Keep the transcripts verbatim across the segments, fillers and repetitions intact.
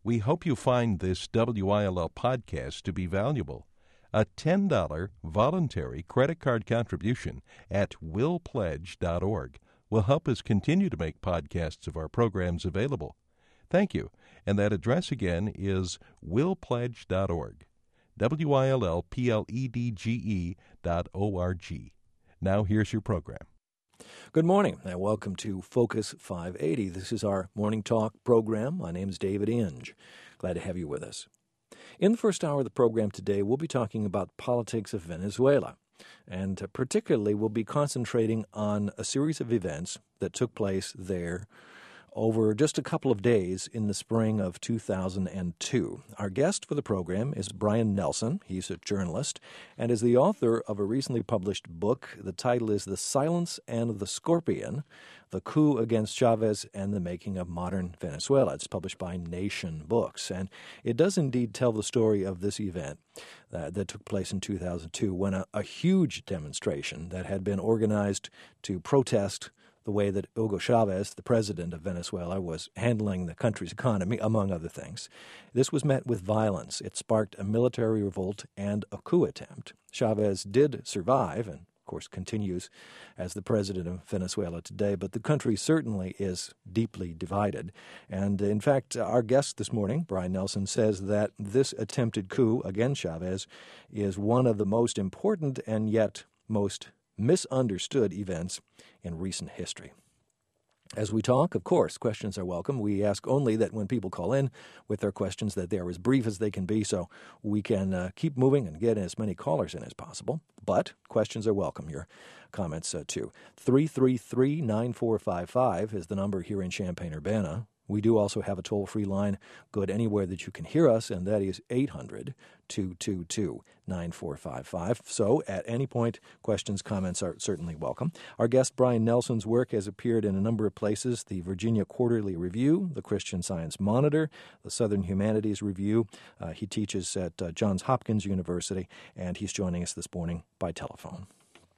We hope you find this W I L L podcast to be valuable. A ten dollars voluntary credit card contribution at will pledge dot org will help us continue to make podcasts of our programs available. Thank you. And that address again is will pledge dot org. W I L L P L E D G E dot O R G. Now here's your program. Good morning and welcome to Focus five eighty. This is our morning talk program. My name is David Inge. Glad to have you with us. In the first hour of the program today, we'll be talking about politics of Venezuela. And particularly, we'll be concentrating on a series of events that took place there over just a couple of days in the spring of two thousand two. Our guest for the program is Brian Nelson. He's a journalist and is the author of a recently published book. The title is The Silence and the Scorpion, The Coup Against Chavez and the Making of Modern Venezuela. It's published by Nation Books. And it does indeed tell the story of this event uh, that took place in two thousand two when a, a huge demonstration that had been organized to protest the way that Hugo Chavez, the president of Venezuela, was handling the country's economy, among other things. This was met with violence. It sparked a military revolt and a coup attempt. Chavez did survive and, of course, continues as the president of Venezuela today, but the country certainly is deeply divided. And, in fact, our guest this morning, Brian Nelson, says that this attempted coup against Chavez is one of the most important and yet most misunderstood events in recent history. As we talk, of course, questions are welcome. We ask only that when people call in with their questions that they are as brief as they can be so we can uh, keep moving and get as many callers in as possible. But questions are welcome. Your comments, uh, too. three three three, nine four five five is the number here in Champaign-Urbana. We do also have a toll-free line good anywhere that you can hear us, and that is eight hundred, two two two, nine four five five. So at any point, questions, comments are certainly welcome. Our guest, Brian Nelson's work has appeared in a number of places: the Virginia Quarterly Review, the Christian Science Monitor, the Southern Humanities Review. Uh, he teaches at uh, Johns Hopkins University, and he's joining us this morning by telephone.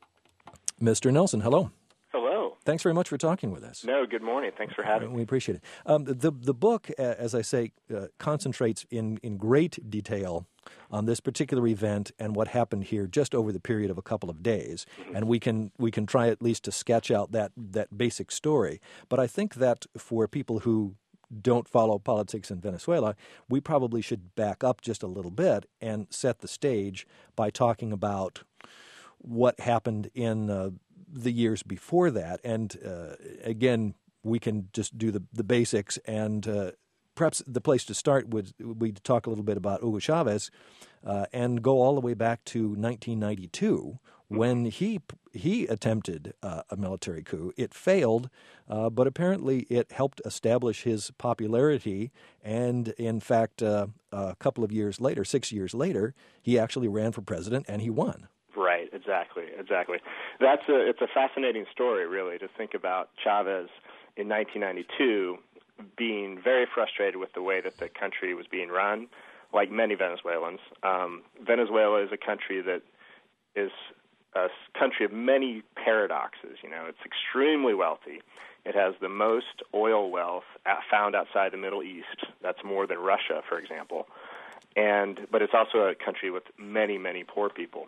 Mister Nelson, hello. Hello. Thanks very much for talking with us. No, good morning. Thanks for having me. We appreciate it. Um, the the book, uh, as I say, uh, concentrates in, in great detail on this particular event and what happened here just over the period of a couple of days. Mm-hmm. And we can we can try at least to sketch out that, that basic story. But I think that for people who don't follow politics in Venezuela, we probably should back up just a little bit and set the stage by talking about what happened in uh, the years before that. And uh, again, we can just do the, the basics. And uh, perhaps the place to start would be to talk a little bit about Hugo Chavez uh, and go all the way back to nineteen ninety-two when he he attempted uh, a military coup. It failed, uh, but apparently it helped establish his popularity. And in fact, uh, a couple of years later, six years later, he actually ran for president and he won. Right, exactly, exactly. That's a it's a fascinating story, really, to think about Chavez in nineteen ninety-two being very frustrated with the way that the country was being run, like many Venezuelans. Um, Venezuela is a country that is a country of many paradoxes. You know, it's extremely wealthy. It has the most oil wealth found outside the Middle East. That's more than Russia, for example. And but it's also a country with many, many poor people.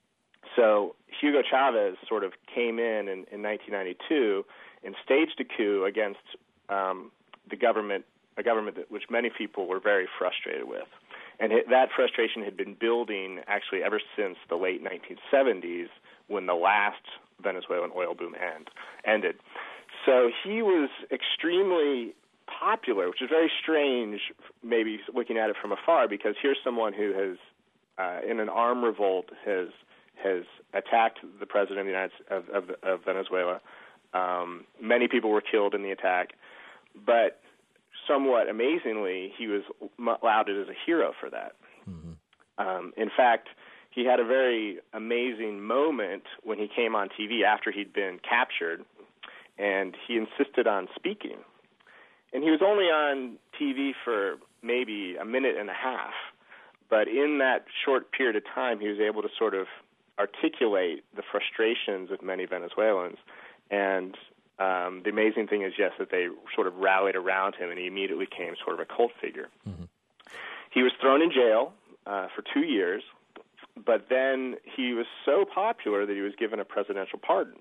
So Hugo Chavez sort of came in in, in nineteen ninety-two and staged a coup against um, the government, a government that, which many people were very frustrated with. And it, that frustration had been building actually ever since the late nineteen seventies when the last Venezuelan oil boom end, ended. So he was extremely popular, which is very strange maybe looking at it from afar, because here's someone who has, uh, in an armed revolt, has has attacked the president of the United of, of, of Venezuela. Um, many people were killed in the attack, but somewhat amazingly, he was lauded as a hero for that. Mm-hmm. Um, in fact, he had a very amazing moment when he came on T V after he'd been captured, and he insisted on speaking. And he was only on T V for maybe a minute and a half, but in that short period of time, he was able to sort of articulate the frustrations of many Venezuelans. And um, the amazing thing is, yes, that they sort of rallied around him, and he immediately became sort of a cult figure. Mm-hmm. He was thrown in jail uh, for two years, but then he was so popular that he was given a presidential pardon.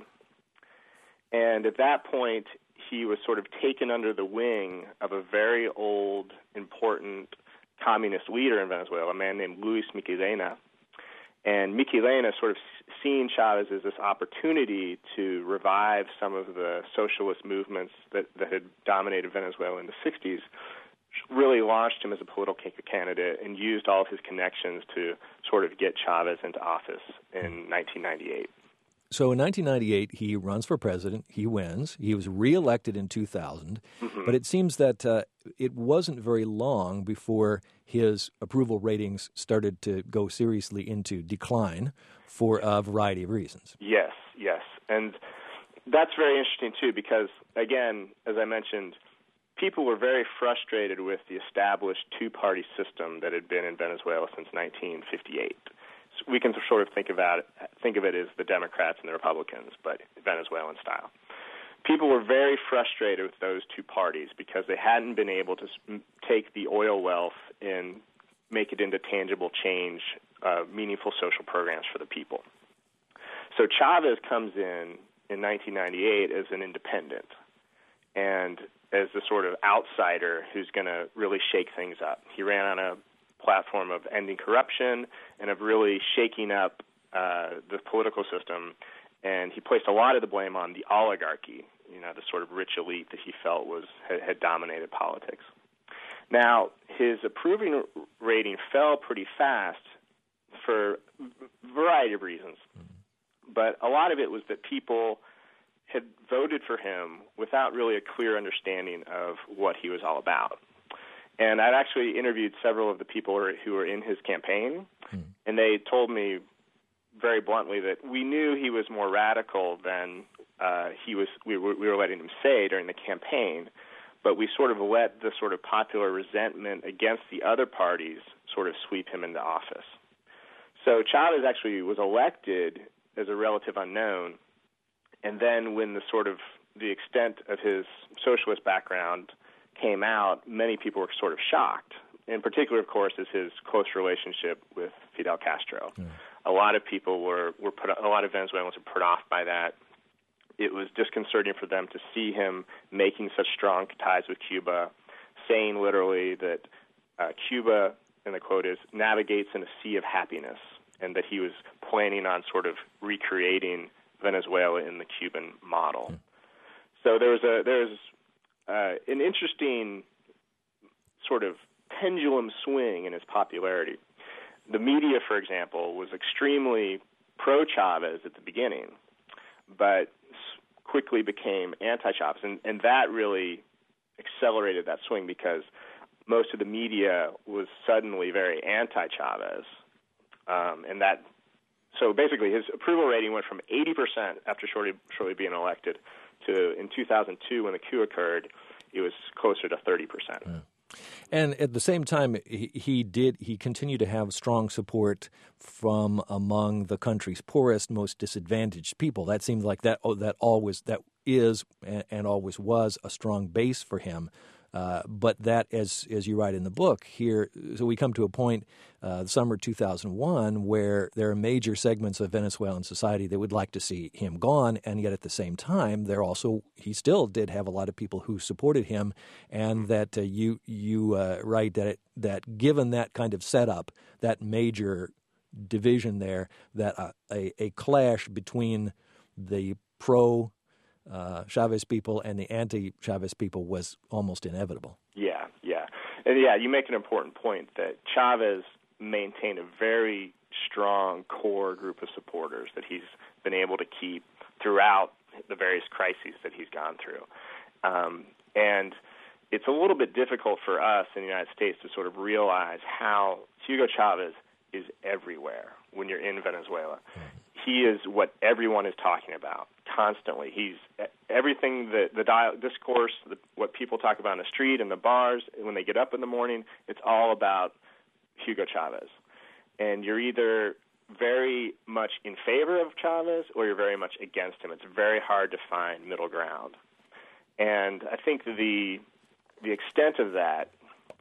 And at that point, he was sort of taken under the wing of a very old, important communist leader in Venezuela, a man named Luis Michelena. And Michelena sort of seen Chavez as this opportunity to revive some of the socialist movements that, that had dominated Venezuela in the sixties, really launched him as a political candidate and used all of his connections to sort of get Chavez into office in nineteen ninety-eight. So in nineteen ninety-eight, he runs for president. He wins. He was reelected in two thousand. Mm-hmm. But it seems that uh, it wasn't very long before his approval ratings started to go seriously into decline for a variety of reasons. Yes, yes. And that's very interesting, too, because, again, as I mentioned, people were very frustrated with the established two-party system that had been in Venezuela since nineteen fifty-eight. We can sort of think about it, think of it as the Democrats and the Republicans, but Venezuelan style. People were very frustrated with those two parties because they hadn't been able to take the oil wealth and make it into tangible change, uh, meaningful social programs for the people. So Chavez comes in in nineteen ninety-eight as an independent and as the sort of outsider who's going to really shake things up. He ran on a platform of ending corruption and of really shaking up uh, the political system, and he placed a lot of the blame on the oligarchy, you know, the sort of rich elite that he felt was had, had dominated politics. Now, his approving rating fell pretty fast for a variety of reasons, but a lot of it was that people had voted for him without really a clear understanding of what he was all about. And I'd actually interviewed several of the people who were in his campaign, hmm. and they told me very bluntly that we knew he was more radical than uh, he was. We were, we were letting him say during the campaign, but we sort of let the sort of popular resentment against the other parties sort of sweep him into office. So Chavez actually was elected as a relative unknown, and then when the sort of the extent of his socialist background came out, many people were sort of shocked. In particular, of course, is his close relationship with Fidel Castro. Mm. A lot of people were, were put, a lot of Venezuelans were put off by that. It was disconcerting for them to see him making such strong ties with Cuba, saying literally that uh, Cuba, and the quote is, navigates in a sea of happiness, and that he was planning on sort of recreating Venezuela in the Cuban model. Mm. So there was a there's Uh, an interesting sort of pendulum swing in his popularity. The media, for example, was extremely pro-Chavez at the beginning, but quickly became anti-Chavez, and, and that really accelerated that swing because most of the media was suddenly very anti-Chavez, um, and that so basically his approval rating went from eighty percent after shortly, shortly being elected to, in two thousand two, when the coup occurred, it was closer to thirty percent. Yeah. And at the same time, he, he did he continued to have strong support from among the country's poorest, most disadvantaged people. That seems like that oh, that always that is and, and always was a strong base for him. Uh, but that, as as you write in the book here, so we come to a point, uh, the summer two thousand one, where there are major segments of Venezuelan society that would like to see him gone, and yet at the same time, there also he still did have a lot of people who supported him, and that uh, you you uh, write that it, that given that kind of setup, that major division there, that uh, a a clash between the pro Uh, Chavez people and the anti-Chavez people was almost inevitable. Yeah, yeah. And yeah, you make an important point that Chavez maintained a very strong core group of supporters that he's been able to keep throughout the various crises that he's gone through. Um, and it's a little bit difficult for us in the United States to sort of realize how Hugo Chavez is everywhere when you're in Venezuela. Mm. He is what everyone is talking about constantly. He's everything that the dial, discourse, the, what people talk about in the street and the bars, when they get up in the morning, it's all about Hugo Chavez. And you're either very much in favor of Chavez or you're very much against him. It's very hard to find middle ground. And I think the the extent of that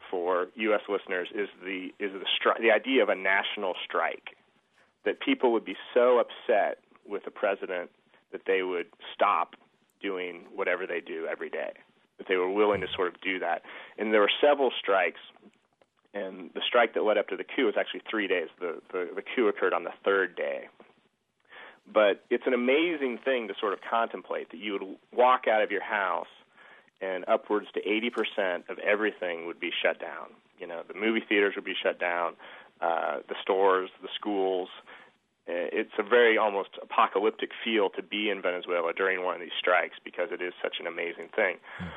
for U S listeners is the is the stri- the idea of a national strike, that people would be so upset with the president that they would stop doing whatever they do every day, that they were willing to sort of do that. And there were several strikes, and the strike that led up to the coup was actually three days. The, the, the coup occurred on the third day. But it's an amazing thing to sort of contemplate, that you would walk out of your house and upwards to eighty percent of everything would be shut down. You know, the movie theaters would be shut down, uh, the stores, the schools. It's a very almost apocalyptic feel to be in Venezuela during one of these strikes, because it is such an amazing thing.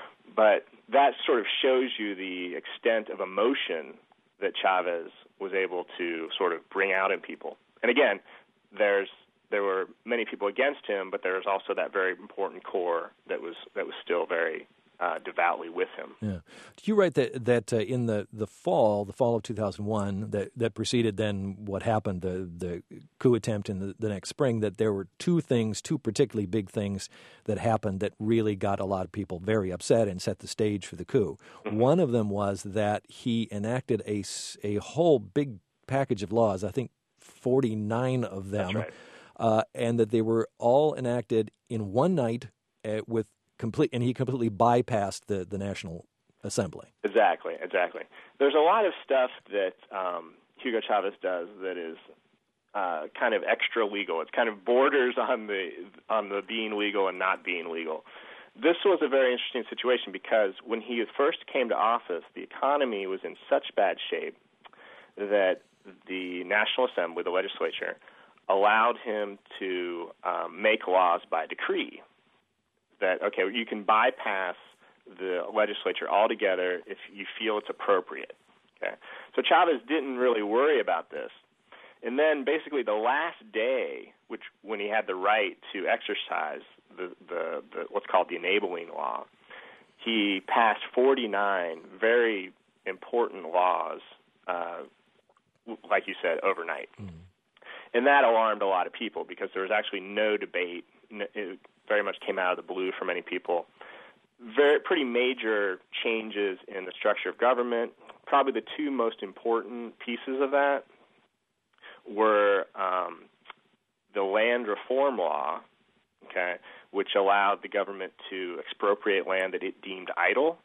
But that sort of shows you the extent of emotion that Chavez was able to sort of bring out in people. And again, there's there were many people against him, but there was also that very important core that was that was still very uh, devoutly with him. Yeah. You write that that uh, in the, the fall, the fall of two thousand one, that, that preceded then what happened, the the coup attempt in the, the next spring, that there were two things, two particularly big things that happened that really got a lot of people very upset and set the stage for the coup. Mm-hmm. One of them was that he enacted a, a whole big package of laws, I think forty-nine of them. That's right. Uh, and that they were all enacted in one night uh, with complete, and he completely bypassed the, the National Assembly. Exactly, exactly. There's a lot of stuff that um, Hugo Chavez does that is uh, kind of extra legal. It's kind of borders on the on the being legal and not being legal. This was a very interesting situation because when he first came to office, the economy was in such bad shape that the National Assembly, the legislature, allowed him to um, make laws by decree. That, okay, you can bypass the legislature altogether if you feel it's appropriate. Okay, so Chavez didn't really worry about this. And then basically the last day, which when he had the right to exercise the, the, the what's called the enabling law, he passed forty-nine very important laws, uh, like you said, overnight. Mm-hmm. And that alarmed a lot of people because there was actually no debate. It very much came out of the blue for many people. Very pretty major changes in the structure of government. Probably the two most important pieces of that were um, the land reform law, okay, which allowed the government to expropriate land that it deemed idle.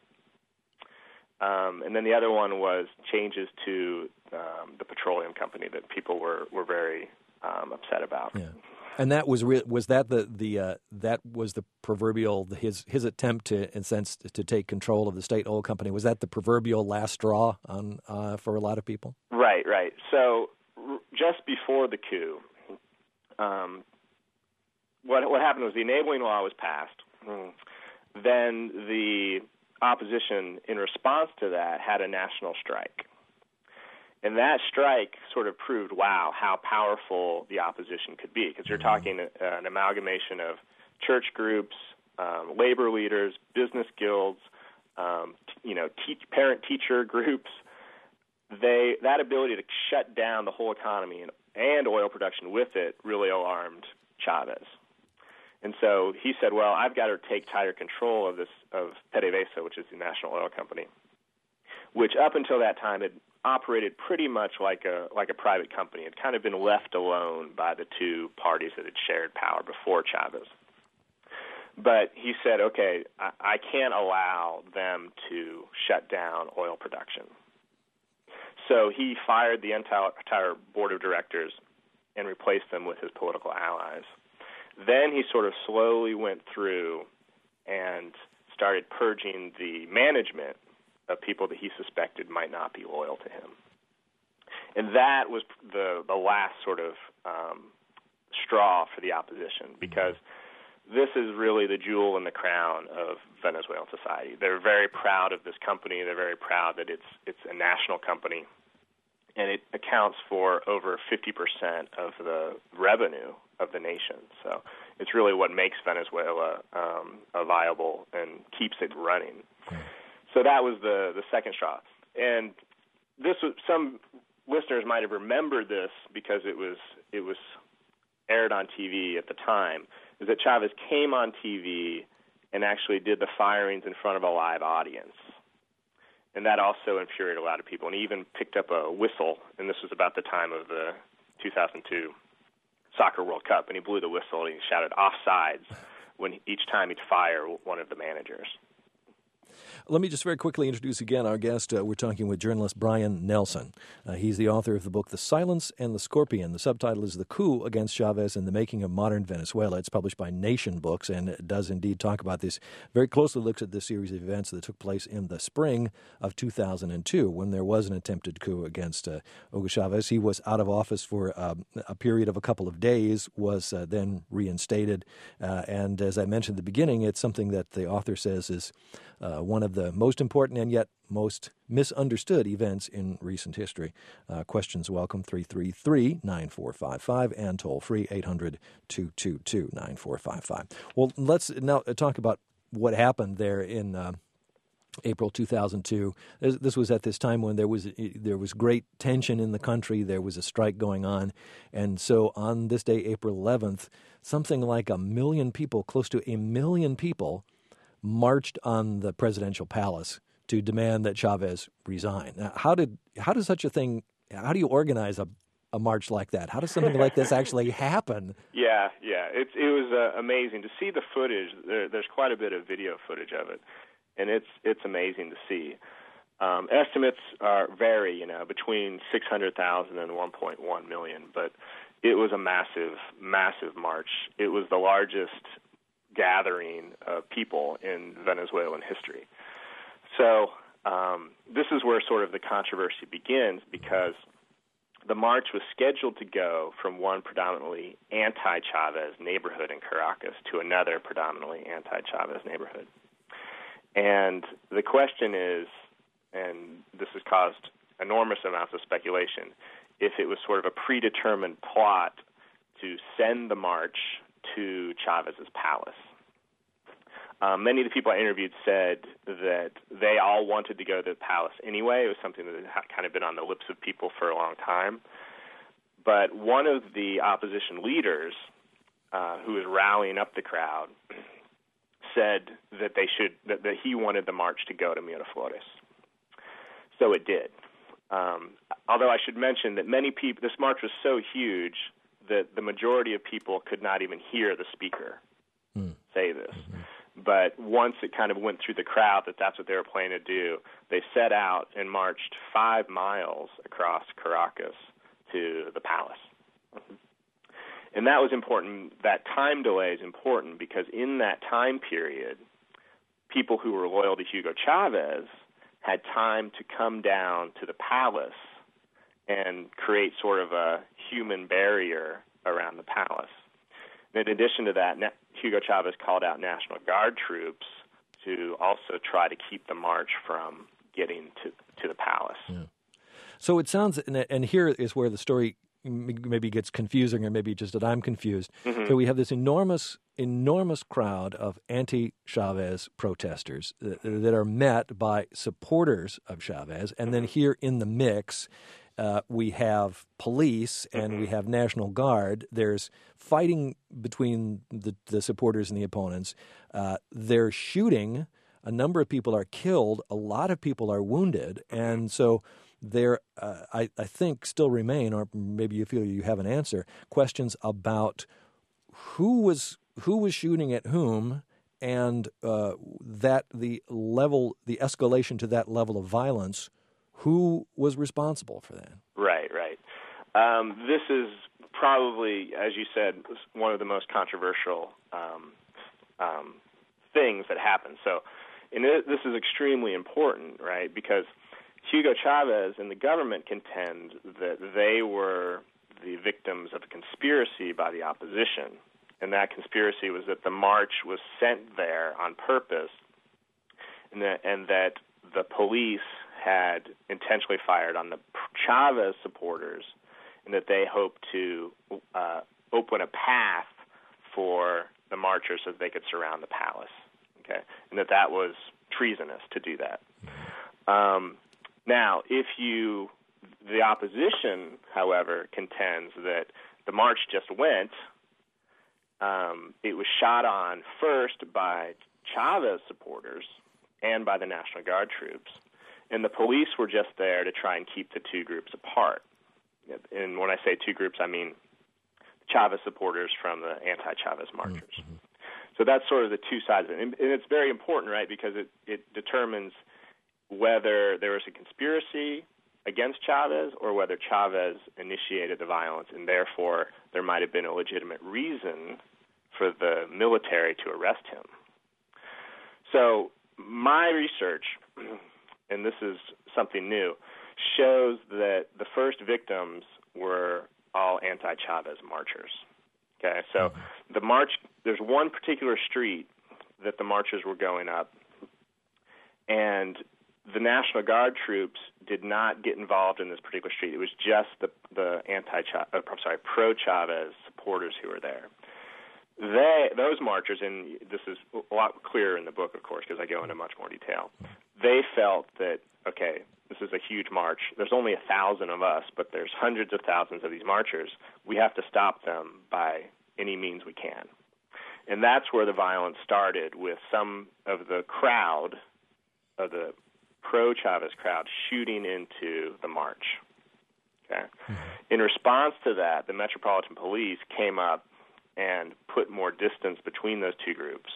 Um, and then the other one was changes to um, the petroleum company that people were, were very um, upset about. Yeah. And that was re- was that the the uh, that was the proverbial his his attempt to, in a sense, to take control of the state oil company. Was that the proverbial last straw on uh, for a lot of people? Right, right. So r- just before the coup, um, what what happened was the enabling law was passed. Mm. Then the opposition, in response to that, had a national strike. And that strike sort of proved, wow, how powerful the opposition could be, because you're talking a, an amalgamation of church groups, um, labor leaders, business guilds, um, t- you know, te- parent-teacher groups. They that ability to shut down the whole economy and, and oil production with it really alarmed Chavez. And so he said, well, I've got to take tighter control of this of PDVSA, which is the national oil company, which up until that time had operated pretty much like a like a private company. It had kind of been left alone by the two parties that had shared power before Chavez. But he said, okay, I, I can't allow them to shut down oil production. So he fired the entire, entire board of directors and replaced them with his political allies. Then he sort of slowly went through and started purging the management of people that he suspected might not be loyal to him. And that was the, the last sort of um, straw for the opposition, because this is really the jewel in the crown of Venezuelan society. They're very proud of this company. They're very proud that it's it's a national company, and it accounts for over fifty percent of the revenue of the nation. So it's really what makes Venezuela um, a viable and keeps it running. So that was the, the second straw. And this was, some listeners might have remembered this because it was it was aired on T V at the time, is that Chavez came on T V and actually did the firings in front of a live audience. and that also infuriated a lot of people. And he even picked up a whistle, and this was about the time of the two thousand two Soccer World Cup, and he blew the whistle and he shouted offsides when each time he'd fire one of the managers. Let me just very quickly introduce again our guest. Uh, we're talking with journalist Brian Nelson. Uh, he's the author of the book The Silence and the Scorpion. The subtitle is The Coup Against Chavez and the Making of Modern Venezuela. It's published by Nation Books, and it does indeed talk about this, very closely looks at this series of events that took place in the spring of two thousand two when there was an attempted coup against uh, Hugo Chavez. He was out of office for uh, a period of a couple of days, was uh, then reinstated. Uh, and as I mentioned at the beginning, it's something that the author says is uh, one of the most important and yet most misunderstood events in recent history. Uh, questions welcome, three three three, nine four five five, and toll-free, eight hundred, two two two, nine four five five. Well, let's now talk about what happened there in uh, April two thousand two. This was at this time when there was there was great tension in the country. There was a strike going on. And so on this day, April eleventh, something like a million people, close to a million people, marched on the presidential palace to demand that Chavez resign. Now, how did how does such a thing? How do you organize a a march like that? How does something like this actually happen? Yeah, yeah, it's it was uh, amazing to see the footage. There, there's quite a bit of video footage of it, and it's it's amazing to see. Um, estimates are vary, you know, between six hundred thousand and one point one million, but it was a massive, massive march. It was the largest gathering of people in Venezuelan history. So um, this is where sort of the controversy begins, because the march was scheduled to go from one predominantly anti-Chavez neighborhood in Caracas to another predominantly anti-Chavez neighborhood. And the question is, and this has caused enormous amounts of speculation, if it was sort of a predetermined plot to send the march to Chavez's palace. Um, many of the people I interviewed said that they all wanted to go to the palace anyway. It was something that had kind of been on the lips of people for a long time. But one of the opposition leaders, uh, who was rallying up the crowd, said that they should that, that he wanted the march to go to Miraflores. So it did. Um, although I should mention that many people, this march was so huge that the majority of people could not even hear the speaker mm. say this. Mm-hmm. But once it kind of went through the crowd that that's what they were planning to do, they set out and marched five miles across Caracas to the palace. Mm-hmm. And that was important. That time delay is important because in that time period, people who were loyal to Hugo Chavez had time to come down to the palace and create sort of a human barrier around the palace. In addition to that, Hugo Chavez called out National Guard troops to also try to keep the march from getting to, to the palace. Yeah. So it sounds, and here is where the story maybe gets confusing, or maybe just that I'm confused. Mm-hmm. So we have this enormous, enormous crowd of anti-Chavez protesters that, that are met by supporters of Chavez, and mm-hmm. then here in the mix, Uh, we have police and mm-hmm. we have National Guard. There's fighting between the, the supporters and the opponents. Uh, they're shooting. A number of people are killed. A lot of people are wounded. And so there, uh, I, I think, still remain, or maybe you feel you have an answer, questions about who was who was shooting at whom, and uh, that the level, the escalation to that level of violence. Who was responsible for that? Right, right. Um, this is probably, as you said, one of the most controversial um, um, things that happened. So and it, this is extremely important, right, because Hugo Chavez and the government contend that they were the victims of a conspiracy by the opposition, and that conspiracy was that the march was sent there on purpose, and that, and that the police had intentionally fired on the Chavez supporters, and that they hoped to uh, open a path for the marchers so that they could surround the palace. Okay, and that that was treasonous to do that. Um, now, if you, the opposition, however, contends that the march just went, um, it was shot on first by Chavez supporters and by the National Guard troops. and the police were just there to try and keep the two groups apart. And when I say two groups, I mean Chavez supporters from the anti-Chavez marchers. Mm-hmm. So that's sort of the two sides of it. And, and it's very important, right, because it, it determines whether there was a conspiracy against Chavez or whether Chavez initiated the violence, and therefore there might have been a legitimate reason for the military to arrest him. So my research, and this is something new, shows that the first victims were all anti-Chavez marchers. Okay, so mm-hmm. the march, there's one particular street that the marchers were going up, and the National Guard troops did not get involved in this particular street. It was just the the anti-Chavez, uh, I'm sorry, pro-Chavez supporters who were there. They, those marchers, and this is a lot clearer in the book, of course, because I go into much more detail. They felt that, okay, this is a huge march. There's only a thousand of us, but there's hundreds of thousands of these marchers. We have to stop them by any means we can. And that's where the violence started, with some of the crowd, of the pro-Chavez crowd, shooting into the march. Okay. Mm-hmm. In response to that, the Metropolitan Police came up and put more distance between those two groups.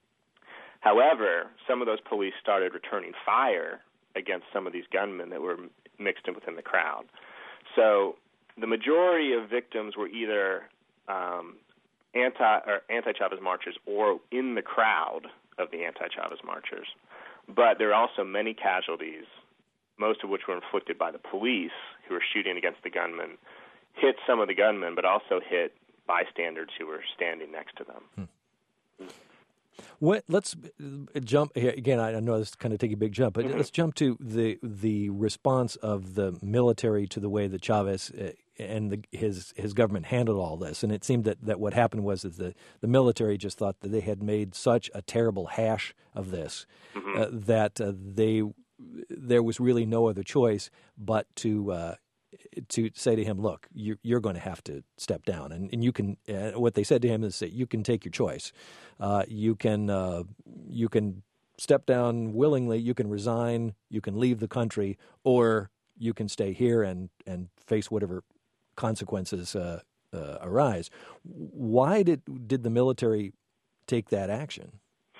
However, some of those police started returning fire against some of these gunmen that were mixed in within the crowd. So the majority of victims were either um, anti or anti-Chavez marchers or in the crowd of the anti-Chavez marchers. But there are also many casualties, most of which were inflicted by the police who were shooting against the gunmen, hit some of the gunmen, but also hit bystanders who were standing next to them. Hmm. What, let's jump here again. I know this is kind of take a big jump, but mm-hmm. let's jump to the the response of the military to the way that Chavez uh, and the, his his government handled all this. And it seemed that, that what happened was that the, the military just thought that they had made such a terrible hash of this mm-hmm. uh, that uh, they there was really no other choice but to uh, to say to him, look, you're, you're going to have to step down. And, and you can, uh, what they said to him is that you can take your choice. Uh, you can, uh, you can step down willingly, you can resign, you can leave the country, or you can stay here and, and face whatever consequences uh, uh, arise. Why did, did the military take that action?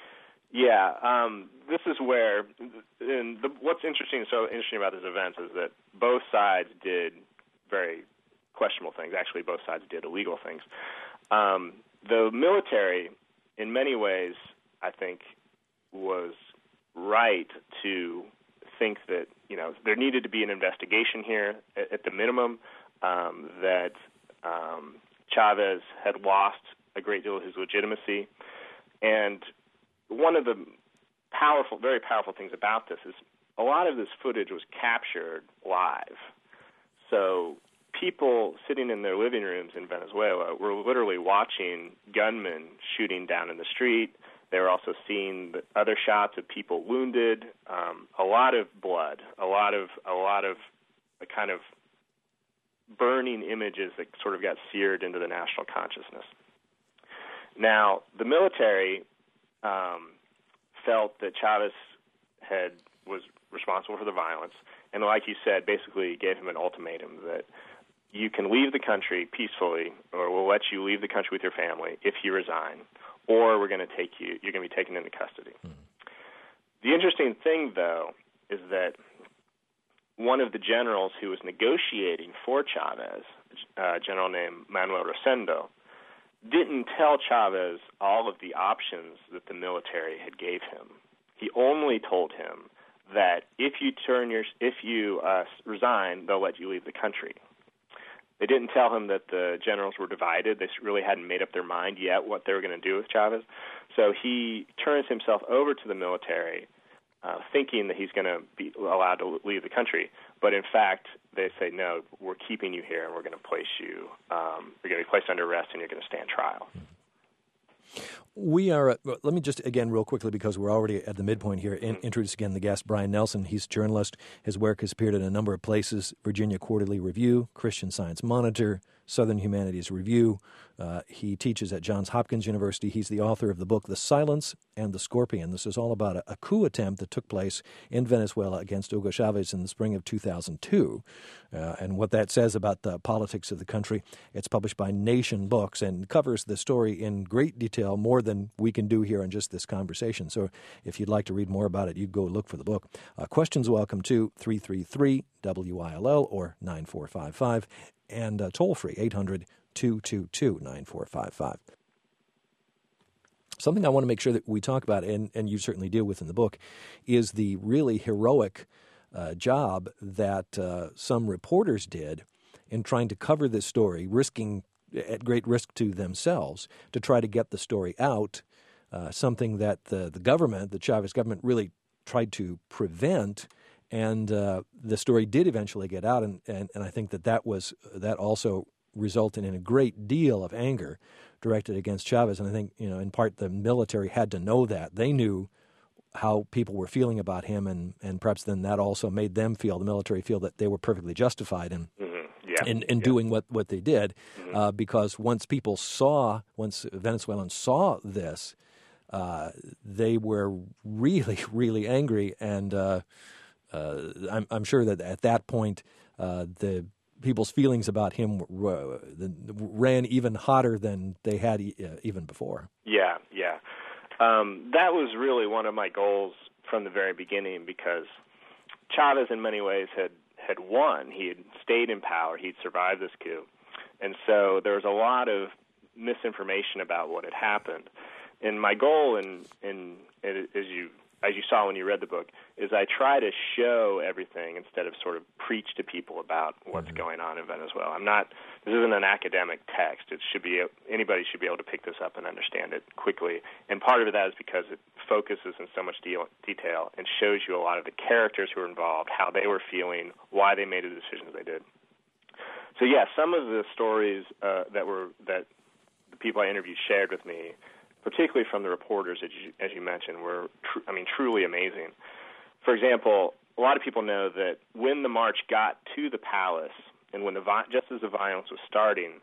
Yeah, um, this is where, and the, what's interesting, so interesting about this event is that both sides did very questionable things. Actually, both sides did illegal things. Um, the military, in many ways, I think, was right to think that, you know, there needed to be an investigation here at, at the minimum, um, that um, Chavez had lost a great deal of his legitimacy. And one of the powerful, very powerful things about this is a lot of this footage was captured live. So people sitting in their living rooms in Venezuela were literally watching gunmen shooting down in the street. They were also seeing the other shots of people wounded, um, a lot of blood, a lot of a lot of the kind of burning images that sort of got seared into the national consciousness. Now, the military Um, felt that Chavez had was responsible for the violence, and like you said, basically gave him an ultimatum that you can leave the country peacefully, or we'll let you leave the country with your family if you resign, or we're going to take you. You're going to be taken into custody. Mm-hmm. The interesting thing, though, is that one of the generals who was negotiating for Chavez, a general named Manuel Rosendo, didn't tell Chavez all of the options that the military had gave him. He only told him that if you turn your, if you uh, resign, they'll let you leave the country. They didn't tell him that the generals were divided. They really hadn't made up their mind yet what they were going to do with Chavez. So he turns himself over to the military, uh, thinking that he's going to be allowed to leave the country. But in fact, they say, no, we're keeping you here, and we're going to place you, um, you're going to be placed under arrest, and you're going to stand trial. We are, uh, let me just, again, real quickly, because we're already at the midpoint here, in, introduce again the guest, Brian Nelson. He's a journalist. His work has appeared in a number of places: Virginia Quarterly Review, Christian Science Monitor, Southern Humanities Review. Uh, he teaches at Johns Hopkins University. He's the author of the book The Silence and the Scorpion. This is all about a, a coup attempt that took place in Venezuela against Hugo Chavez in the spring of two thousand two. Uh, and what that says about the politics of the country. It's published by Nation Books and covers the story in great detail, more than we can do here in just this conversation. So if you'd like to read more about it, you go look for the book. Uh, questions welcome to three three three W I L L or nine four five five, and uh, toll free eight hundred two two two nine four five five. Something I want to make sure that we talk about, and, and you certainly deal with in the book, is the really heroic uh, job that uh, some reporters did in trying to cover this story, risking at great risk to themselves to try to get the story out, uh, something that the, the government, the Chavez government, really tried to prevent. And uh, the story did eventually get out, and, and, and I think that that was that also resulted in a great deal of anger directed against Chavez. And I think, you know, in part the military had to know that. They knew how people were feeling about him, and, and perhaps then that also made them feel, the military feel, that they were perfectly justified in mm-hmm. yeah. in, in yeah. doing what, what they did. Mm-hmm. Uh, because once people saw, once Venezuelans saw this, uh, they were really, really angry, and uh, uh, I'm, I'm sure that at that point uh, the people's feelings about him uh, ran even hotter than they had e- uh, even before. Yeah, yeah. Um, that was really one of my goals from the very beginning, because Chavez in many ways had, had won. He had stayed in power. He'd survived this coup. And so there was a lot of misinformation about what had happened. And my goal, in, in, as you as you saw when you read the book, is I try to show everything instead of sort of preach to people about what's mm-hmm. going on in Venezuela. I'm not, this isn't an academic text. It should be, anybody should be able to pick this up and understand it quickly. And part of that is because it focuses in so much de- detail and shows you a lot of the characters who were involved, how they were feeling, why they made the decisions they did. So yeah, some of the stories uh, that were, that the people I interviewed shared with me, particularly from the reporters, as you, as you mentioned, were, tr- I mean, truly amazing. For example, a lot of people know that when the march got to the palace, and when the vi- just as the violence was starting,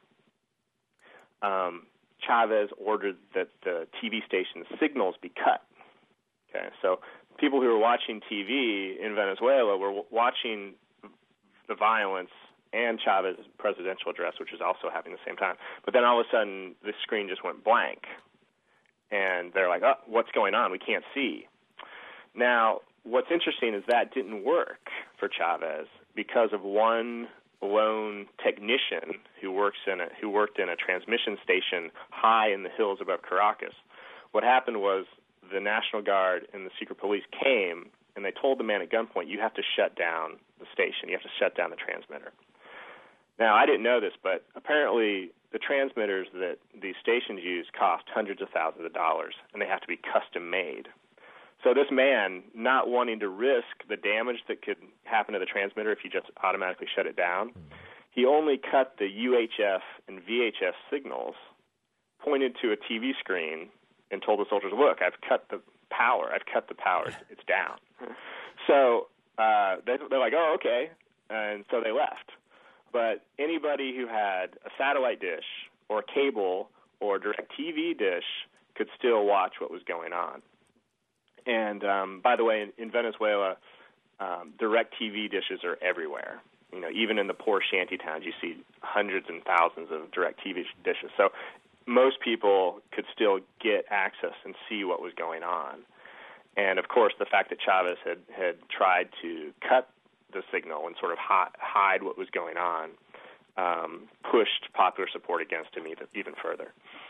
um, Chavez ordered that the T V station signals be cut. Okay, so people who were watching T V in Venezuela were w- watching the violence and Chavez's presidential address, which was also happening at the same time. But then all of a sudden, the screen just went blank. And they're like, oh, what's going on? We can't see. Now, what's interesting is that didn't work for Chavez because of one lone technician who works in a, who worked in a transmission station high in the hills above Caracas. What happened was the National Guard and the secret police came, and they told the man at gunpoint, you have to shut down the station. You have to shut down the transmitter. Now, I didn't know this, but apparently the transmitters that these stations use cost hundreds of thousands of dollars, and they have to be custom made. So this man, not wanting to risk the damage that could happen to the transmitter if you just automatically shut it down, he only cut the U H F and V H F signals, pointed to a T V screen, and told the soldiers, look, I've cut the power. I've cut the power. It's down. So uh, they, they're like, oh, okay. And so they left. But anybody who had a satellite dish or cable or DirecTV dish could still watch what was going on. And um, by the way, in, in Venezuela, um, DirecTV dishes are everywhere. You know, even in the poor shanty towns, you see hundreds and thousands of DirecTV dishes. So most people could still get access and see what was going on. And of course, the fact that Chavez had, had tried to cut the signal and sort of hide what was going on um, pushed popular support against him even, even further.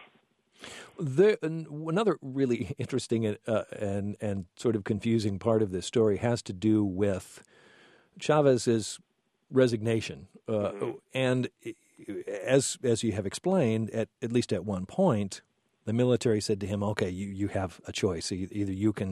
There, another really interesting uh, and and sort of confusing part of this story has to do with Chavez's resignation, uh, mm-hmm. and as as you have explained, at at least at one point, the military said to him, "Okay, you, you have a choice. Either you can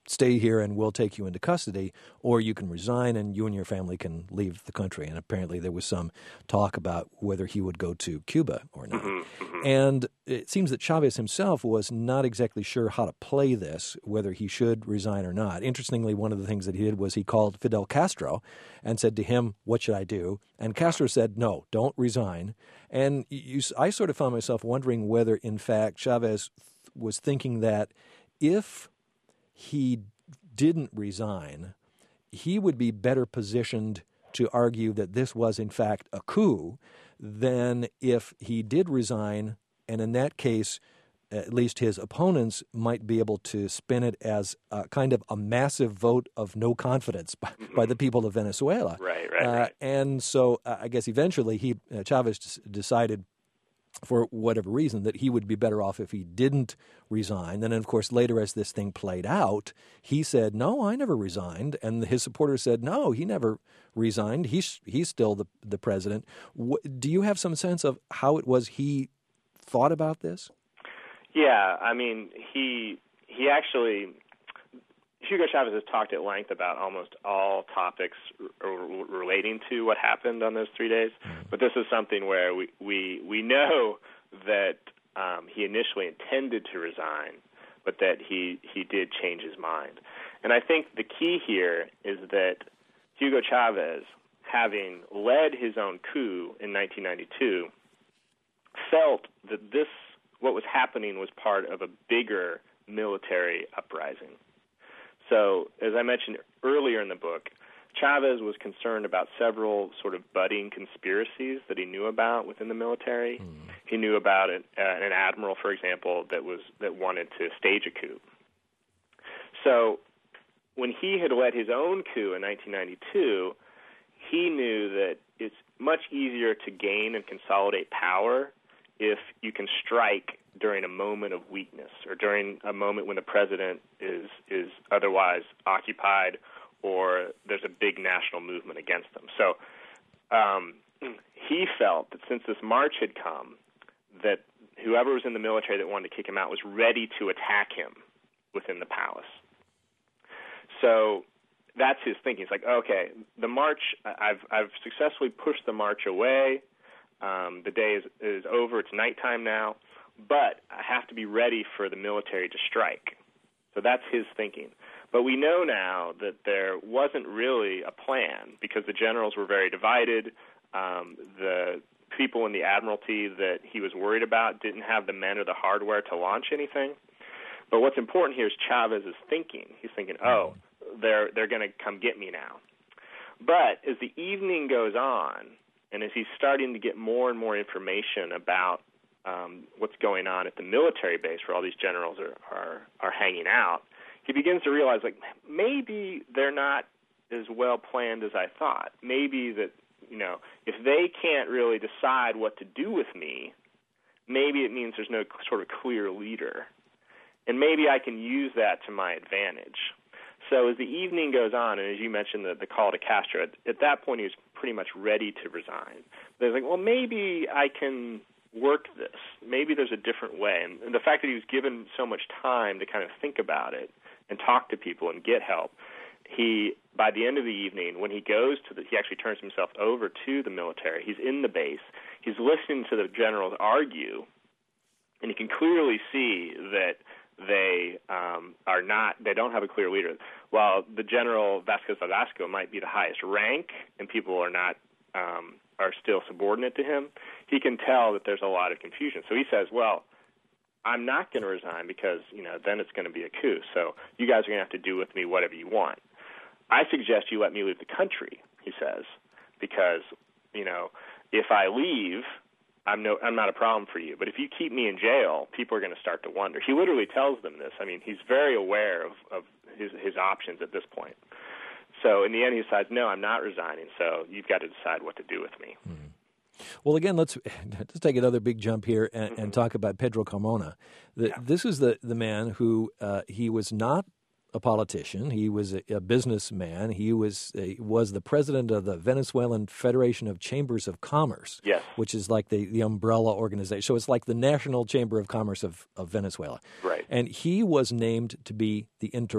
stay here and we'll take you into custody, or you can resign and you and your family can leave the country. And apparently there was some talk about whether he would go to Cuba or not. Mm-hmm, mm-hmm. And it seems that Chavez himself was not exactly sure how to play this, whether he should resign or not. Interestingly, one of the things that he did was he called Fidel Castro and said to him, what should I do? And Castro said, no, don't resign. And you, I sort of found myself wondering whether, in fact, Chavez was thinking that if he didn't resign, he would be better positioned to argue that this was, in fact, a coup than if he did resign, and in that case, at least his opponents might be able to spin it as a kind of a massive vote of no confidence by, mm-hmm. by the people of Venezuela. Right, right, uh, right. And so uh, I guess eventually he uh, Chavez decided, for whatever reason, that he would be better off if he didn't resign. Then, of course, later as this thing played out, he said, no, I never resigned. And his supporters said, no, he never resigned. He's he's still the, the president. What, do you have some sense of how it was he thought about this? Yeah, I mean, he he actually, Hugo Chavez has talked at length about almost all topics r- r- relating to what happened on those three days. Mm-hmm. But this is something where we, we, we know that um, he initially intended to resign, but that he, he did change his mind. And I think the key here is that Hugo Chavez, having led his own coup in nineteen ninety-two, felt that this, what was happening, was part of a bigger military uprising. So, as I mentioned earlier in the book, Chavez was concerned about several sort of budding conspiracies that he knew about within the military. Mm. He knew about it, uh, an admiral, for example, that was that wanted to stage a coup. So, when he had led his own coup in nineteen ninety-two, he knew that it's much easier to gain and consolidate power if you can strike during a moment of weakness or during a moment when the president is is otherwise occupied or there's a big national movement against them. So um, he felt that since this march had come, that whoever was in the military that wanted to kick him out was ready to attack him within the palace. So that's his thinking. It's like, okay, the march, I've I've successfully pushed the march away. Um, the day is, is over. It's nighttime now. But I have to be ready for the military to strike. So that's his thinking. But we know now that there wasn't really a plan because the generals were very divided. Um, the people in the Admiralty that he was worried about didn't have the men or the hardware to launch anything. But what's important here is Chavez's thinking. He's thinking, oh, they're they're going to come get me now. But as the evening goes on, and as he's starting to get more and more information about um, what's going on at the military base where all these generals are, are, are hanging out, he begins to realize, like, maybe they're not as well planned as I thought. Maybe that, you know, if they can't really decide what to do with me, maybe it means there's no sort of clear leader. And maybe I can use that to my advantage. So as the evening goes on, and as you mentioned, the, the call to Castro, at, at that point he was pretty much ready to resign. But he's like, well, maybe I can work this. Maybe there's a different way. And, and the fact that he was given so much time to kind of think about it and talk to people and get help, he, by the end of the evening, when he goes to the, he actually turns himself over to the military. He's in the base. He's listening to the generals argue, and he can clearly see that they um, are not, they don't have a clear leader. While the General Vasquez Velasco might be the highest rank and people are not, um, are still subordinate to him, he can tell that there's a lot of confusion. So he says, well, I'm not going to resign because, you know, then it's going to be a coup. So you guys are going to have to do with me whatever you want. I suggest you let me leave the country, he says, because, you know, if I leave, I'm no, I'm not a problem for you. But if you keep me in jail, people are going to start to wonder. He literally tells them this. I mean, he's very aware of, of his, his options at this point. So in the end, he decides, no, I'm not resigning, so you've got to decide what to do with me. Mm-hmm. Well, again, let's let's take another big jump here and, mm-hmm. and talk about Pedro Carmona. The, yeah. This is the, the man who, uh, he was not a politician. He was a, a businessman. He was a, was the president of the Venezuelan Federation of Chambers of Commerce, yes. which is like the, the umbrella organization. So it's like the National Chamber of Commerce of, of Venezuela. Right. And he was named to be the interim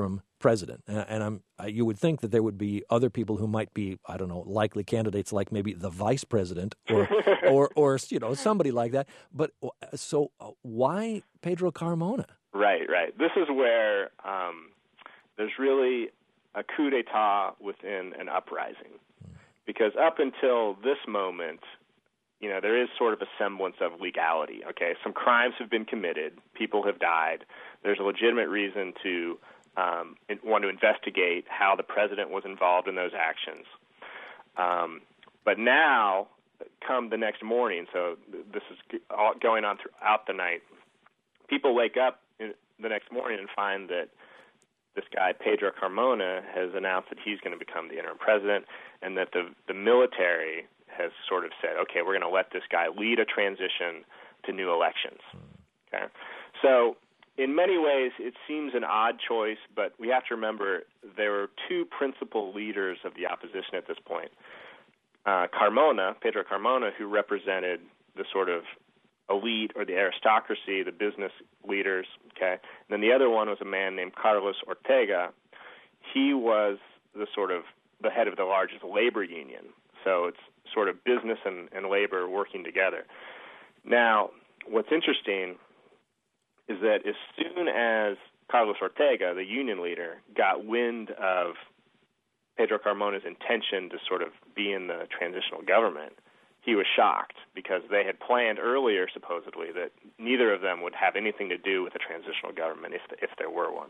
president. And, and I'm uh, you would think that there would be other people who might be, I don't know, likely candidates, like maybe the vice president or or, or you know somebody like that. But so uh, why Pedro Carmona? Right, right. This is where um, there's really a coup d'etat within an uprising, because up until this moment, you know, there is sort of a semblance of legality. Okay, some crimes have been committed, people have died. There's a legitimate reason to um, want to investigate how the president was involved in those actions. Um, but now, come the next morning, so this is all going on throughout the night, people wake up in the next morning and find that this guy, Pedro Carmona, has announced that he's going to become the interim president, and that the, the military has sort of said, okay, we're going to let this guy lead a transition to new elections. Okay, so in many ways, it seems an odd choice, but we have to remember there were two principal leaders of the opposition at this point. Uh, Carmona, Pedro Carmona, who represented the sort of elite or the aristocracy, the business leaders, okay? And then the other one was a man named Carlos Ortega. He was the sort of the head of the largest labor union. So it's sort of business and, and labor working together. Now, what's interesting is that as soon as Carlos Ortega, the union leader, got wind of Pedro Carmona's intention to sort of be in the transitional government, he was shocked, because they had planned earlier, supposedly, that neither of them would have anything to do with the transitional government if if there were one.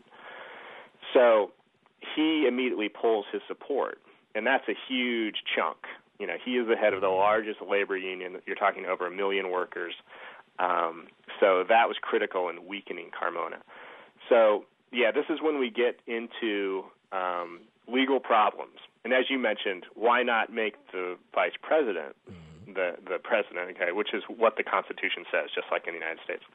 So he immediately pulls his support, and that's a huge chunk. You know, he is the head of the largest labor union. You're talking over a million workers. Um, so that was critical in weakening Carmona. So, yeah, this is when we get into um, legal problems. And as you mentioned, why not make the vice president the, the president, okay, which is what the Constitution says, just like in the United States.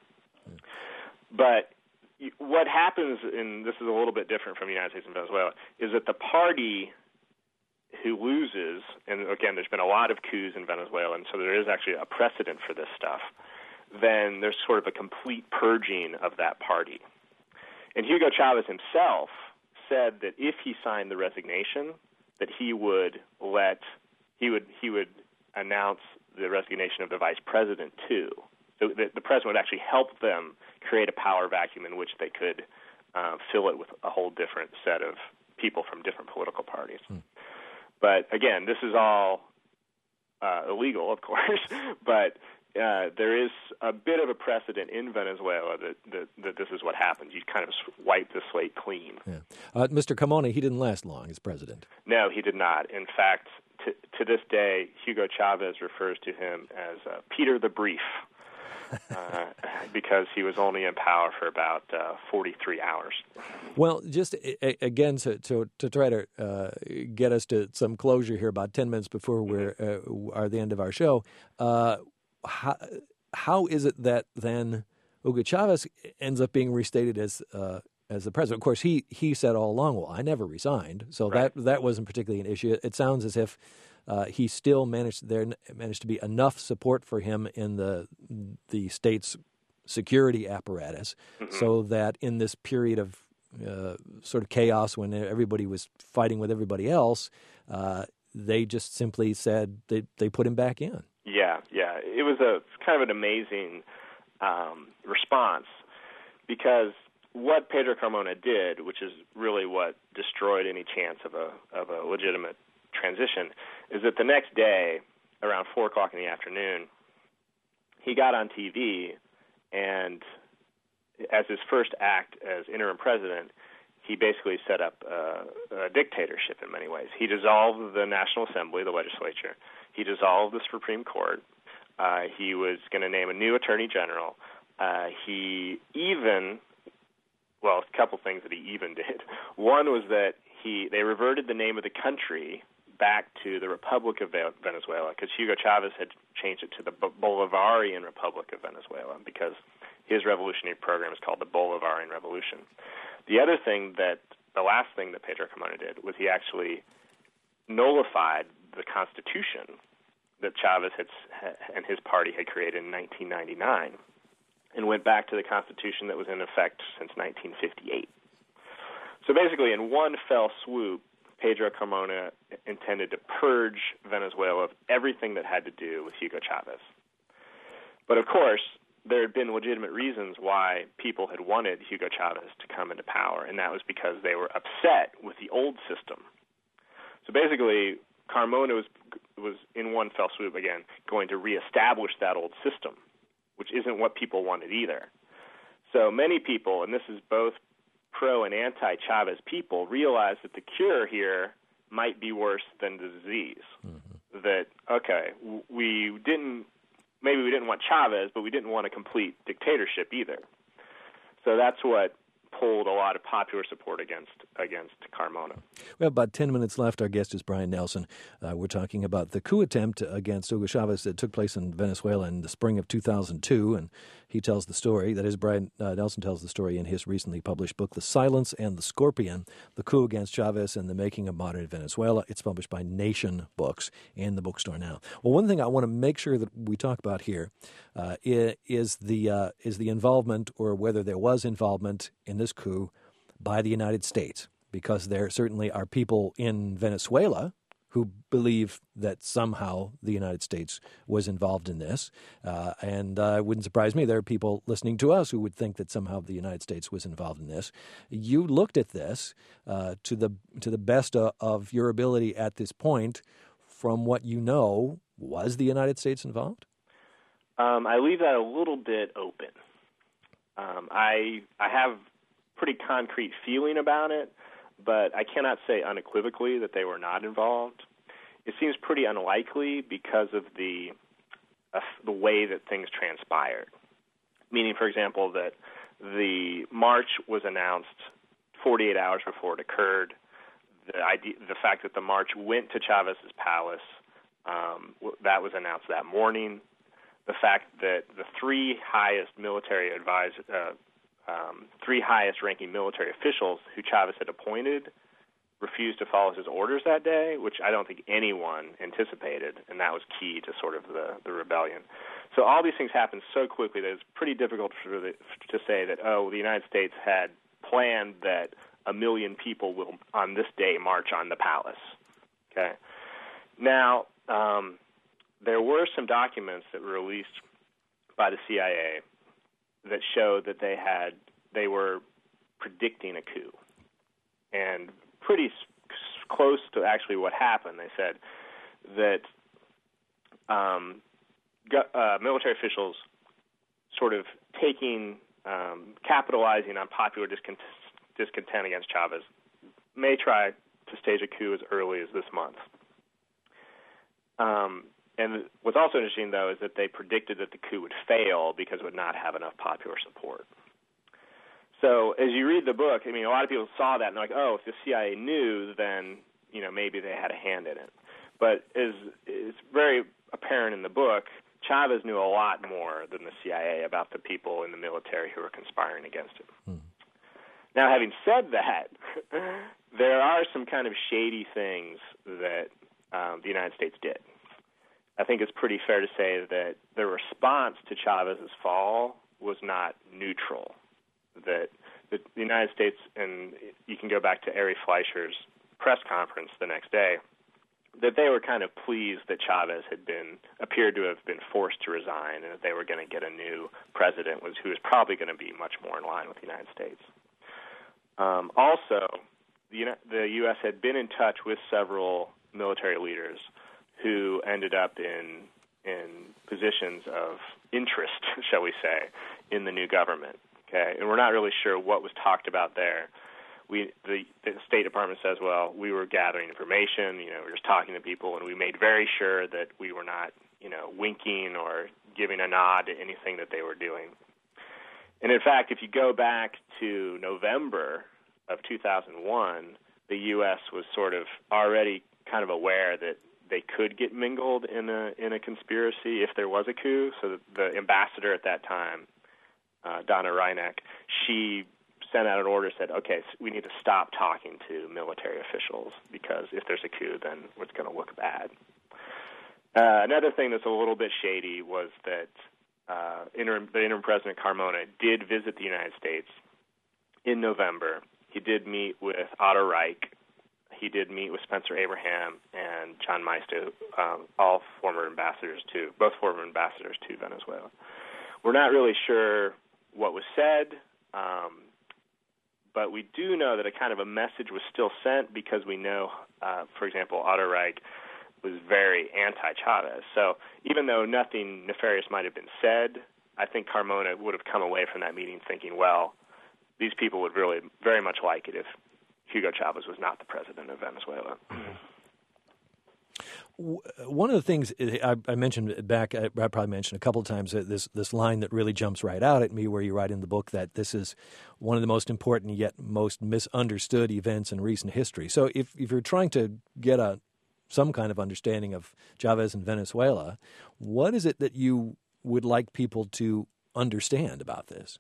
But what happens, and this is a little bit different from the United States and Venezuela, is that the party who loses, and again, there's been a lot of coups in Venezuela, and so there is actually a precedent for this stuff, then there's sort of a complete purging of that party. And Hugo Chavez himself said that if he signed the resignation, that he would let, he would, he would announce the resignation of the vice president too. So the, the president would actually help them create a power vacuum in which they could uh, fill it with a whole different set of people from different political parties. Hmm. But again, this is all uh, illegal, of course, but uh, there is a bit of a precedent in Venezuela that, that, that this is what happens. You kind of wipe the slate clean. Yeah. Uh, Mister Carmona, he didn't last long as president. No, he did not. In fact, to, to this day, Hugo Chavez refers to him as uh, Peter the Brief. uh, because he was only in power for about uh, forty-three hours. Well, just a, again, to, to, to try to uh, get us to some closure here, about ten minutes before we're uh, are the end of our show, uh, how, how is it that then Hugo Chavez ends up being restated as uh, as the president? Of course, he he said all along, well, I never resigned, so right. that that wasn't particularly an issue. It sounds as if Uh, he still managed there managed to be enough support for him in the the state's security apparatus, mm-hmm. so that in this period of uh, sort of chaos when everybody was fighting with everybody else, uh, they just simply said they they put him back in. Yeah, yeah, it was a kind of an amazing um, response, because what Pedro Carmona did, which is really what destroyed any chance of a of a legitimate transition, is that the next day, around four o'clock in the afternoon, he got on T V, and as his first act as interim president, he basically set up uh, a dictatorship in many ways. He dissolved the National Assembly, the legislature. He dissolved the Supreme Court. Uh, he was going to name a new attorney general. Uh, he even, well, a couple things that he even did. One was that he they reverted the name of the country back to the Republic of Venezuela, because Hugo Chavez had changed it to the Bolivarian Republic of Venezuela, because his revolutionary program is called the Bolivarian Revolution. The other thing that, the last thing that Pedro Carmona did was he actually nullified the Constitution that Chavez had, and his party had created in nineteen ninety-nine, and went back to the Constitution that was in effect since nineteen fifty-eight. So basically, in one fell swoop, Pedro Carmona intended to purge Venezuela of everything that had to do with Hugo Chavez. But of course, there had been legitimate reasons why people had wanted Hugo Chavez to come into power, and that was because they were upset with the old system. So basically, Carmona was, was in one fell swoop, again, going to reestablish that old system, which isn't what people wanted either. So many people, and this is both pro- and anti-Chavez people, realized that the cure here might be worse than the disease. Mm-hmm. That, okay, we didn't, maybe we didn't want Chavez, but we didn't want a complete dictatorship either. So that's what pulled a lot of popular support against against Carmona. We have about ten minutes left. Our guest is Brian Nelson. Uh, we're talking about the coup attempt against Hugo Chavez that took place in Venezuela in the spring of two thousand two, and he tells the story. That is, Brian uh, Nelson tells the story in his recently published book, The Silence and the Scorpion, The Coup Against Chavez and the Making of Modern Venezuela. It's published by Nation Books in the bookstore now. Well, one thing I want to make sure that we talk about here uh, is the uh, is the involvement, or whether there was involvement in this coup by the United States, because there certainly are people in Venezuela who believe that somehow the United States was involved in this. Uh, and uh, it wouldn't surprise me, there are people listening to us who would think that somehow the United States was involved in this. You looked at this uh, to the to the best uh, of your ability at this point. From what you know, was the United States involved? Um, I leave that a little bit open. Um, I I have pretty concrete feeling about it, but I cannot say unequivocally that they were not involved. It seems pretty unlikely because of the uh, the way that things transpired. Meaning, for example, that the march was announced forty-eight hours before it occurred. The idea, the fact that the march went to Chavez's palace, um, that was announced that morning. The fact that the three highest military advisors, uh, um, three highest-ranking military officials who Chavez had appointed refused to follow his orders that day, which I don't think anyone anticipated, and that was key to sort of the, the rebellion. So all these things happened so quickly that it's pretty difficult for the, to say that, oh, the United States had planned that a million people will, on this day, march on the palace. Okay. Now, um, there were some documents that were released by the C I A that showed that they had they were predicting a coup, and pretty s- close to actually what happened. They said that um, go, uh, military officials sort of taking, um, capitalizing on popular discontent, discontent against Chavez may try to stage a coup as early as this month. Um, and what's also interesting, though, is that they predicted that the coup would fail because it would not have enough popular support. So as you read the book, I mean, a lot of people saw that and they're like, oh, if the C I A knew, then, you know, maybe they had a hand in it. But as it's very apparent in the book, Chavez knew a lot more than the C I A about the people in the military who were conspiring against him. Hmm. Now, having said that, there are some kind of shady things that um, the United States did. I think it's pretty fair to say that the response to Chavez's fall was not neutral. That the United States, and you can go back to Ari Fleischer's press conference the next day, that they were kind of pleased that Chavez had been appeared to have been forced to resign, and that they were going to get a new president was who was probably going to be much more in line with the United States. Um, also, the, the U S had been in touch with several military leaders who ended up in in positions of interest, shall we say, in the new government. Okay, and we're not really sure what was talked about there. We, the, the State Department says, well, we were gathering information, you know, we were just talking to people, and we made very sure that we were not, you know, winking or giving a nod to anything that they were doing. And in fact, if you go back to November of two thousand one, the U S was sort of already kind of aware that they could get mingled in a in a conspiracy if there was a coup. So the, the ambassador at that time, uh, Donna Reineck, she sent out an order, said, okay, so we need to stop talking to military officials because if there's a coup, then it's going to look bad. Uh, another thing that's a little bit shady was that uh, interim, the interim President Carmona did visit the United States in November he did meet with Otto Reich. He did meet with Spencer Abraham and John Maisto, um, all former ambassadors to, both former ambassadors to Venezuela. We're not really sure what was said, um, but we do know that a kind of a message was still sent because we know, uh, for example, Otto Reich was very anti-Chavez. So even though nothing nefarious might have been said, I think Carmona would have come away from that meeting thinking, well, these people would really very much like it if Hugo Chavez was not the president of Venezuela. One of the things I, I mentioned back, I probably mentioned a couple of times, this this line that really jumps right out at me, where you write in the book that this is one of the most important yet most misunderstood events in recent history. So if, if you're trying to get a some kind of understanding of Chavez and Venezuela, what is it that you would like people to understand about this?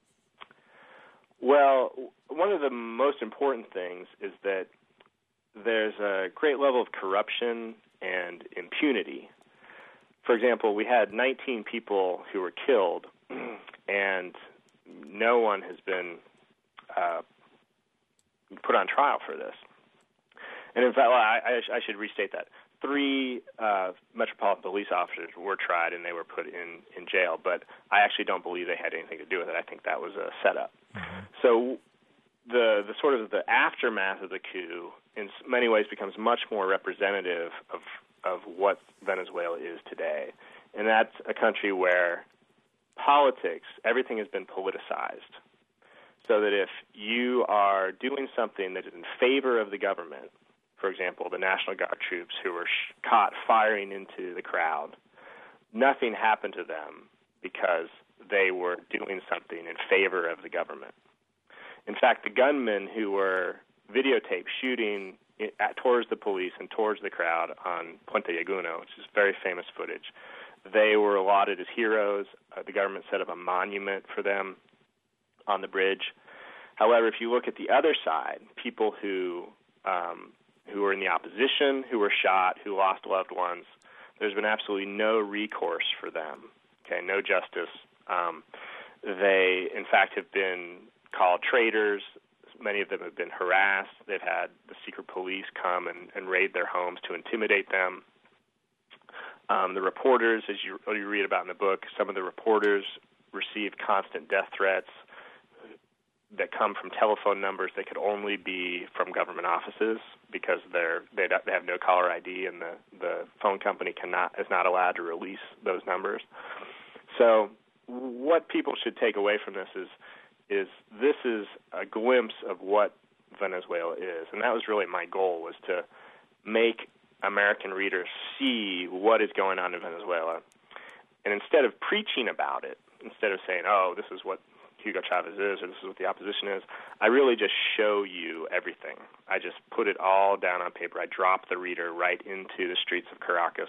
Well, one of the most important things is that there's a great level of corruption and impunity. For example, we had nineteen people who were killed, and no one has been uh, put on trial for this. And in fact, well, I, I should restate that. Three uh, Metropolitan Police officers were tried, and they were put in, in jail, but I actually don't believe they had anything to do with it. I think that was a setup. Mm-hmm. So the the sort of the aftermath of the coup in many ways becomes much more representative of of what Venezuela is today. And that's a country where politics, everything has been politicized. So that if you are doing something that is in favor of the government, for example, the National Guard troops who were sh- caught firing into the crowd, nothing happened to them because they were doing something in favor of the government. In fact, the gunmen who were videotaped shooting at, towards the police and towards the crowd on Puente Llaguno, which is very famous footage, they were allotted as heroes. Uh, the government set up a monument for them on the bridge. However, if you look at the other side, people who um, who were in the opposition, who were shot, who lost loved ones, there's been absolutely no recourse for them. Okay, no justice. Um, they, in fact, have been called traitors. Many of them have been harassed. They've had the secret police come and, and raid their homes to intimidate them. Um, the reporters, as you, you read about in the book, some of the reporters received constant death threats that come from telephone numbers that could only be from government offices because they're they have no caller I D, and the, the phone company cannot is not allowed to release those numbers. So what people should take away from this is is this is a glimpse of what Venezuela is, and that was really my goal, was to make American readers see what is going on in Venezuela, and instead of preaching about it, instead of saying, "Oh, this is what Hugo Chavez is, or this is what the opposition is," I really just show you everything. I just put it all down on paper. I drop the reader right into the streets of Caracas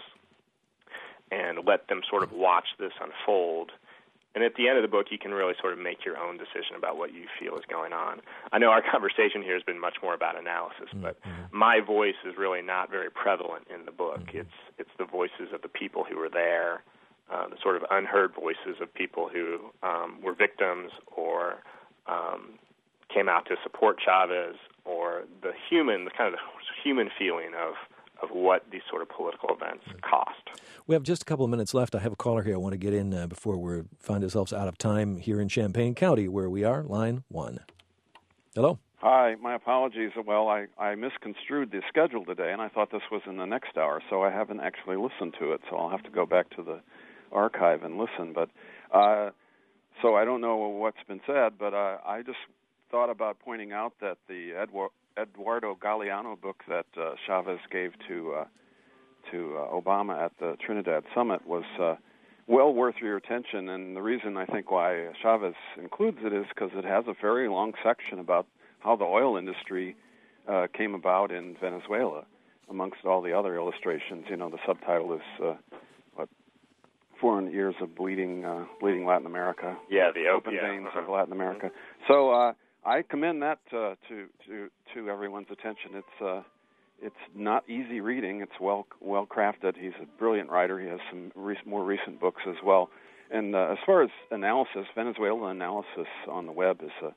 and let them sort of watch this unfold. And at the end of the book, you can really sort of make your own decision about what you feel is going on. I know our conversation here has been much more about analysis, but mm-hmm. my voice is really not very prevalent in the book. Mm-hmm. It's it's the voices of the people who were there, Uh, the sort of unheard voices of people who um, were victims or um, came out to support Chavez, or the human, the kind of the human feeling of, of what these sort of political events cost. We have just a couple of minutes left. I have a caller here I want to get in uh, before we find ourselves out of time here in Champaign County, where we are. Line one. Hello. Hi, my apologies. Well, I, I misconstrued the schedule today, and I thought this was in the next hour, so I haven't actually listened to it, so I'll have to go back to the archive and listen. But uh, so I don't know what's been said, but uh, I just thought about pointing out that the Edward, Eduardo Galeano book that uh, Chavez gave to uh, to uh, Obama at the Trinidad summit was uh, well worth your attention. And the reason I think why Chavez includes it is because it has a very long section about how the oil industry uh, came about in Venezuela, amongst all the other illustrations. You know, the subtitle is uh, what foreign years of bleeding, uh, bleeding Latin America. Yeah, the open yeah. veins of Latin America. Mm-hmm. So uh, I commend that uh, to to to everyone's attention. It's uh, it's not easy reading. It's well well crafted. He's a brilliant writer. He has some re- more recent books as well. And uh, as far as analysis, Venezuela analysis on the web is a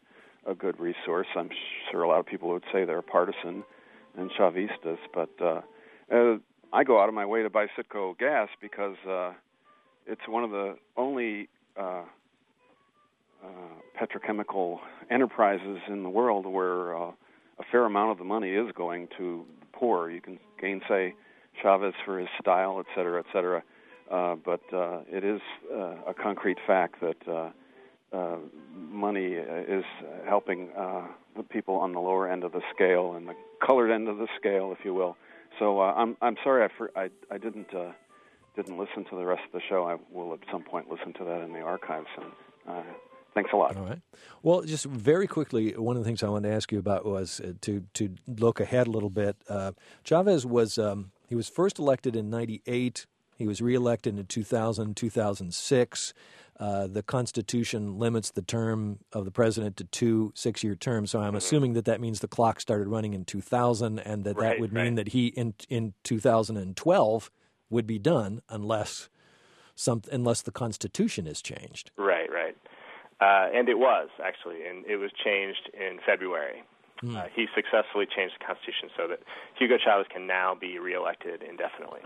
a good resource. I'm sure a lot of people would say they're partisan and Chavistas, but uh, uh, I go out of my way to buy Citgo gas because uh, it's one of the only uh, uh, petrochemical enterprises in the world where uh, a fair amount of the money is going to the poor. You can gainsay Chavez for his style, et cetera, et cetera, uh, but uh, it is uh, a concrete fact that uh, uh, money is helping uh, the people on the lower end of the scale and the colored end of the scale, if you will. So uh, I'm I'm sorry I, for, I I didn't uh, didn't listen to the rest of the show. I will at some point listen to that in the archives. And uh, thanks a lot. All right. Well, just very quickly, one of the things I wanted to ask you about was uh, to to look ahead a little bit. Uh, Chavez was um, he was first elected in ninety-eight. He was reelected in two thousand, two thousand six. Uh, the Constitution limits the term of the president to two six-year terms, so I'm mm-hmm. assuming that that means the clock started running in two thousand, and that right, that would right. mean that he in in two thousand twelve would be done unless some unless the Constitution is changed. Right, right, uh, and it was actually, and it was changed in February. Mm. Uh, he successfully changed the Constitution so that Hugo Chavez can now be reelected indefinitely.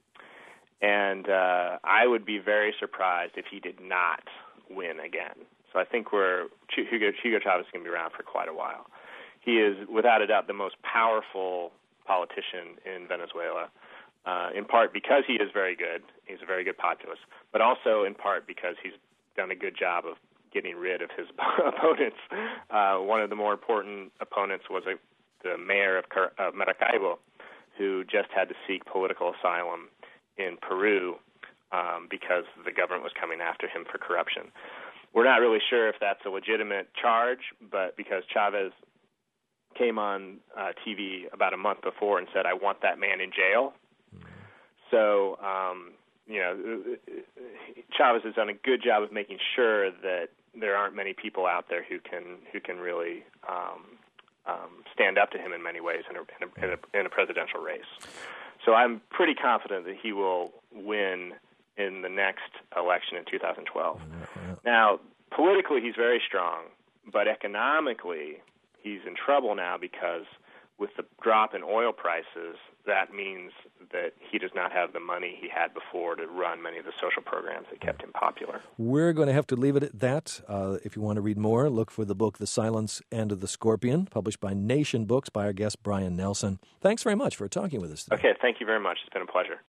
And uh, I would be very surprised if he did not win again. So I think we're Hugo, Hugo Chavez is going to be around for quite a while. He is, without a doubt, the most powerful politician in Venezuela, uh, in part because he is very good. He's a very good populist, but also in part because he's done a good job of getting rid of his opponents. Uh, one of the more important opponents was a, the mayor of, Car- of Maracaibo, who just had to seek political asylum in Peru um, because the government was coming after him for corruption. We're not really sure if that's a legitimate charge, but because Chavez came on uh, T V about a month before and said, I want that man in jail. Mm-hmm. So, um, you know, Chavez has done a good job of making sure that there aren't many people out there who can who can really um, um, stand up to him in many ways in a, in a, in a, in a presidential race. So I'm pretty confident that he will win in the next election in two thousand twelve. Mm-hmm. Now, politically, he's very strong, but economically, he's in trouble now because with the drop in oil prices, that means that he does not have the money he had before to run many of the social programs that kept him popular. We're going to have to leave it at that. Uh, if you want to read more, look for the book The Silence and the Scorpion, published by Nation Books by our guest Brian Nelson. Thanks very much for talking with us today. Okay, thank you very much. It's been a pleasure.